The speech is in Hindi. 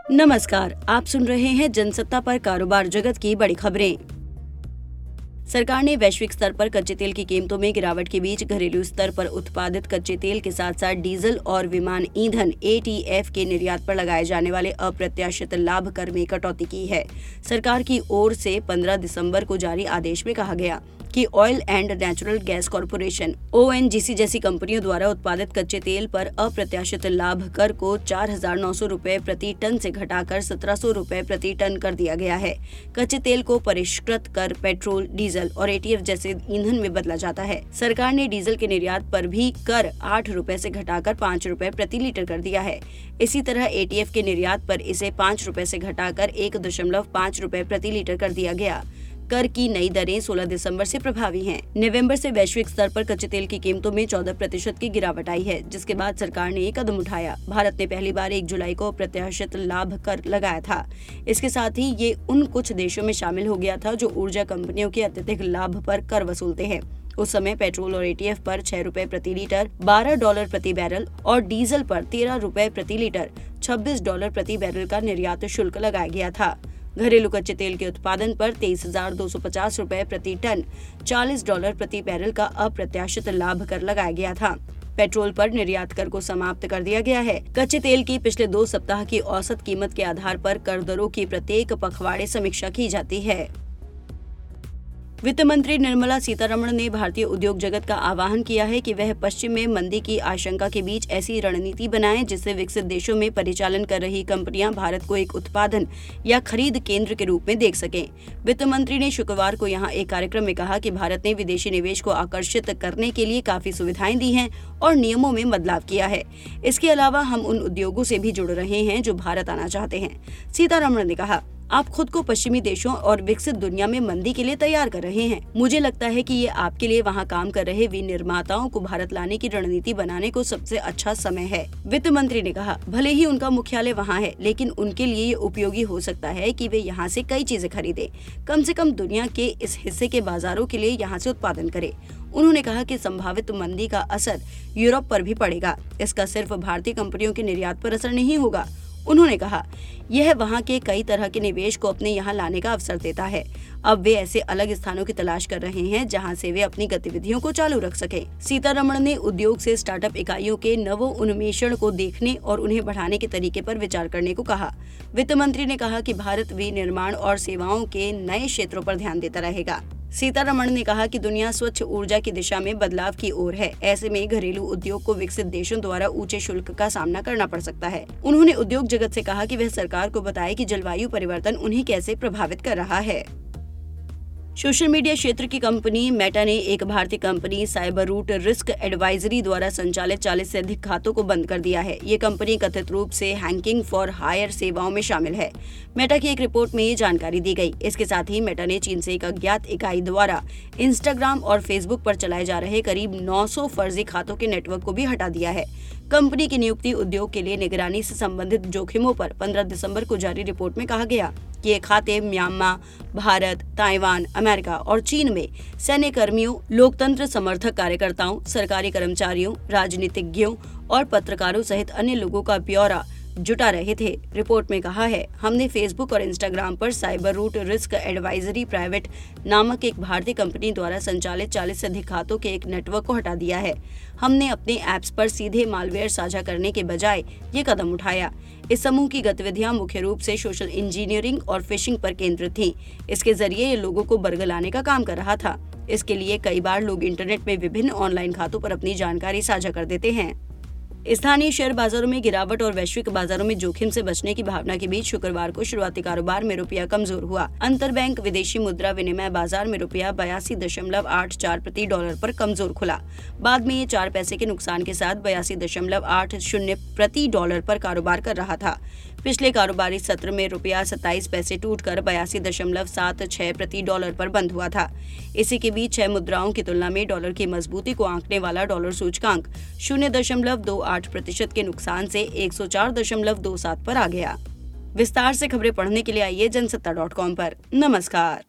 नमस्कार, आप सुन रहे हैं जनसत्ता पर कारोबार जगत की बड़ी खबरें। सरकार ने वैश्विक स्तर पर कच्चे तेल की कीमतों में गिरावट के बीच घरेलू स्तर पर उत्पादित कच्चे तेल के साथ साथ डीजल और विमान ईंधन ATF के निर्यात पर लगाए जाने वाले अप्रत्याशित लाभ कर में कटौती की है। सरकार की ओर से 15 दिसंबर को जारी आदेश में कहा गया कि oil and natural gas corporation ONGC जैसी कंपनियों द्वारा उत्पादित कच्चे तेल पर अप्रत्याशित लाभ कर को 4,900 रुपए प्रति टन से घटाकर 1,700 रुपए प्रति टन कर दिया गया है। कच्चे तेल को परिष्कृत कर पेट्रोल, डीजल और ATF जैसे ईंधन में बदला जाता है। सरकार ने डीजल के निर्यात पर भी कर 8 रुपए से घटाकर 5 रुपए प्रति लीटर कर दिया है। इसी तरह ATF के निर्यात पर इसे 5 रुपए से घटाकर 1.5 रुपए प्रति लीटर कर दिया गया। कर की नई दरें 16 दिसंबर से प्रभावी हैं। नवंबर से वैश्विक स्तर पर कच्चे तेल की कीमतों में 14% की गिरावट आई है, जिसके बाद सरकार ने एक कदम उठाया। भारत ने पहली बार 1 जुलाई को अप्रत्याशित लाभ कर लगाया था। इसके साथ ही ये उन कुछ देशों में शामिल हो गया था जो ऊर्जा कंपनियों के अत्यधिक लाभ पर कर वसूलते हैं। उस समय पेट्रोल और ATF पर 6 रुपए प्रति लीटर, $12 प्रति बैरल और डीजल पर 13 रुपए प्रति लीटर, $26 प्रति बैरल का निर्यात शुल्क लगाया गया था। घरेलू कच्चे तेल के उत्पादन पर 23,250 रुपए प्रति टन, $40 प्रति बैरल का अप्रत्याशित लाभ कर लगाया गया था। पेट्रोल पर निर्यात कर को समाप्त कर दिया गया है। कच्चे तेल की पिछले 2 सप्ताह की औसत कीमत के आधार पर कर दरों की प्रत्येक पखवाड़े समीक्षा की जाती है। वित्त मंत्री निर्मला सीतारमण ने भारतीय उद्योग जगत का आह्वान किया है कि वह पश्चिम में मंदी की आशंका के बीच ऐसी रणनीति बनाएं जिससे विकसित देशों में परिचालन कर रही कंपनियां भारत को एक उत्पादन या खरीद केंद्र के रूप में देख सकें। वित्त मंत्री ने शुक्रवार को यहां एक कार्यक्रम में कहा कि भारत ने विदेशी निवेश को आकर्षित करने के लिए काफी सुविधाएं दी हैं और नियमों में बदलाव किया है। इसके अलावा हम उन उद्योगों से भी जुड़ रहे हैं जो भारत आना चाहते हैं। सीतारमण ने कहा, आप खुद को पश्चिमी देशों और विकसित दुनिया में मंदी के लिए तैयार कर रहे हैं। मुझे लगता है कि ये आपके लिए वहाँ काम कर रहे विनिर्माताओं को भारत लाने की रणनीति बनाने को सबसे अच्छा समय है। वित्त मंत्री ने कहा, भले ही उनका मुख्यालय वहाँ है, लेकिन उनके लिए ये उपयोगी हो सकता है कि वे यहाँ से कई चीजें खरीदें, कम से कम दुनिया के इस हिस्से के बाजारों के लिए यहाँ से उत्पादन करें। उन्होंने कहा कि संभावित मंदी का असर यूरोप पर भी पड़ेगा। इसका सिर्फ भारतीय कंपनियों के निर्यात पर असर नहीं होगा। उन्होंने कहा, यह वहां के कई तरह के निवेश को अपने यहाँ लाने का अवसर देता है। अब वे ऐसे अलग स्थानों की तलाश कर रहे हैं जहां से वे अपनी गतिविधियों को चालू रख सकें। सीतारमण ने उद्योग से स्टार्टअप इकाइयों के नवोन्मेषण को देखने और उन्हें बढ़ाने के तरीके पर विचार करने को कहा। वित्त मंत्री ने कहा कि भारत विनिर्माण और सेवाओं के नए क्षेत्रों पर ध्यान देता रहेगा। सीतारमण ने कहा कि दुनिया स्वच्छ ऊर्जा की दिशा में बदलाव की ओर है। ऐसे में घरेलू उद्योग को विकसित देशों द्वारा ऊंचे शुल्क का सामना करना पड़ सकता है। उन्होंने उद्योग जगत से कहा कि वह सरकार को बताए कि जलवायु परिवर्तन उन्हें कैसे प्रभावित कर रहा है। सोशल मीडिया क्षेत्र की कंपनी मेटा ने एक भारतीय company cyber route risk advisory द्वारा संचालित 40 से अधिक खातों को बंद कर दिया है। ये कंपनी कथित रूप से हैकिंग फॉर हायर सेवाओं में शामिल है। मेटा की एक रिपोर्ट में ये जानकारी दी गई। इसके साथ ही मेटा ने चीन से एक अज्ञात इकाई द्वारा इंस्टाग्राम और फेसबुक पर चलाए जा रहे करीब 900 फर्जी खातों के नेटवर्क को भी हटा दिया है। कंपनी की नियुक्ति उद्योग के लिए निगरानी से संबंधित जोखिमों पर 15 दिसंबर को जारी रिपोर्ट में कहा गया कि ये खाते म्यांमार, भारत, ताइवान, अमेरिका और चीन में सैन्य कर्मियों, लोकतंत्र समर्थक कार्यकर्ताओं, सरकारी कर्मचारियों, राजनीतिज्ञों और पत्रकारों सहित अन्य लोगों का ब्यौरा जुटा रहे थे। रिपोर्ट में कहा है, हमने फेसबुक और इंस्टाग्राम पर cyber route risk advisory private नामक एक भारतीय कंपनी द्वारा संचालित 40 से अधिक खातों के एक नेटवर्क को हटा दिया है। हमने अपने ऐप्स पर सीधे मालवेयर साझा करने के बजाय ये कदम उठाया। इस समूह की गतिविधियां मुख्य रूप से सोशल इंजीनियरिंग और फिशिंग पर केंद्रित थीं। इसके जरिए ये लोगों को बरगलाने का काम कर रहा था। इसके लिए कई बार लोग इंटरनेट में विभिन्न ऑनलाइन खातों पर अपनी जानकारी साझा कर देते हैं। स्थानीय शेयर बाजारों में गिरावट और वैश्विक बाजारों में जोखिम से बचने की भावना के बीच शुक्रवार को शुरुआती कारोबार में रुपया कमजोर हुआ। अंतरबैंक विदेशी मुद्रा विनिमय बाजार में रुपया 82.84 प्रति डॉलर पर कमजोर खुला। बाद में ये 4 पैसे के नुकसान के साथ 82.80 प्रति डॉलर पर कारोबार कर रहा था। पिछले कारोबारी सत्र में रुपया 27 पैसे टूटकर 82.76 प्रति डॉलर पर बंद हुआ था। इसी के बीच 6 मुद्राओं की तुलना में डॉलर की मजबूती को आंकने वाला डॉलर सूचकांक 0.28% के नुकसान से 104.27 पर आ गया। विस्तार से खबरें पढ़ने के लिए आइए जनसत्ता.com पर। नमस्कार।